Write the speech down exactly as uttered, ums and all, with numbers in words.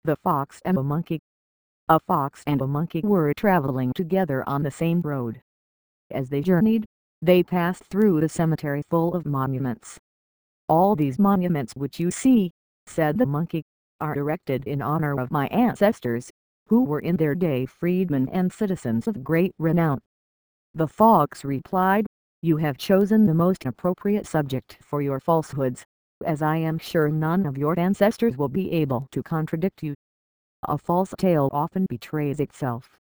The Fox and the Monkey. A fox and a monkey were traveling together on the same road. As they journeyed, they passed through a cemetery full of monuments. "All these monuments which you see," said the monkey, "are erected in honor of my ancestors, who were in their day freedmen and citizens of great renown." The fox replied, "You have chosen the most appropriate subject for your falsehoods, as I am sure none of your ancestors will be able to contradict you. A false tale often betrays itself,